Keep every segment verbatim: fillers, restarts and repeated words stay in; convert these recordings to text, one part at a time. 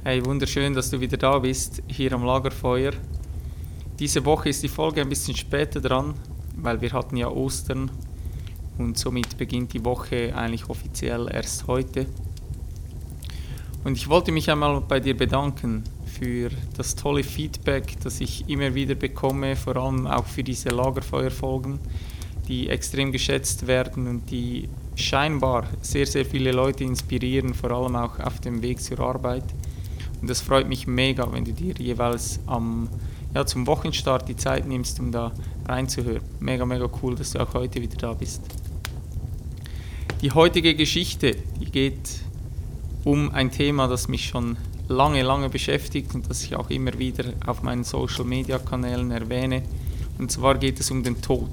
Hey, wunderschön, dass du wieder da bist, hier am Lagerfeuer. Diese Woche ist die Folge ein bisschen später dran, weil wir hatten ja Ostern und somit beginnt die Woche eigentlich offiziell erst heute. Und ich wollte mich einmal bei dir bedanken für das tolle Feedback, das ich immer wieder bekomme, vor allem auch für diese Lagerfeuerfolgen, die extrem geschätzt werden und die scheinbar sehr, sehr viele Leute inspirieren, vor allem auch auf dem Weg zur Arbeit. Und das freut mich mega, wenn du dir jeweils am, ja, zum Wochenstart die Zeit nimmst, um da reinzuhören. Mega, mega cool, dass du auch heute wieder da bist. Die heutige Geschichte, die geht um ein Thema, das mich schon lange, lange beschäftigt und das ich auch immer wieder auf meinen Social-Media-Kanälen erwähne. Und zwar geht es um den Tod.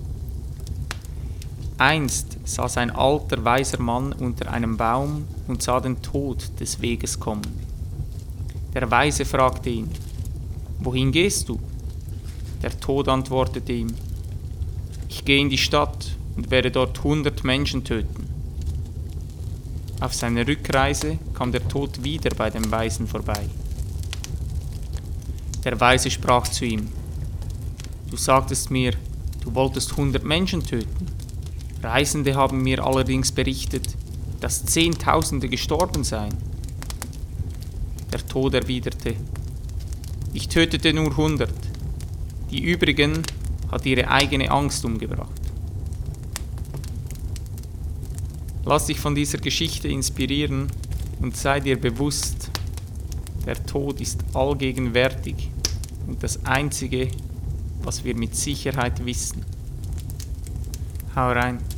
Einst saß ein alter, weiser Mann unter einem Baum und sah den Tod des Weges kommen. Der Weise fragte ihn: »Wohin gehst du?« Der Tod antwortete ihm: »Ich gehe in die Stadt und werde dort hundert Menschen töten.« Auf seiner Rückreise kam der Tod wieder bei dem Weisen vorbei. Der Weise sprach zu ihm: »Du sagtest mir, du wolltest hundert Menschen töten. Reisende haben mir allerdings berichtet, dass Zehntausende gestorben seien.« Der Tod erwiderte: »Ich tötete nur hundert. Die übrigen hat ihre eigene Angst umgebracht.« Lass dich von dieser Geschichte inspirieren und sei dir bewusst, der Tod ist allgegenwärtig und das Einzige, was wir mit Sicherheit wissen. Hau rein.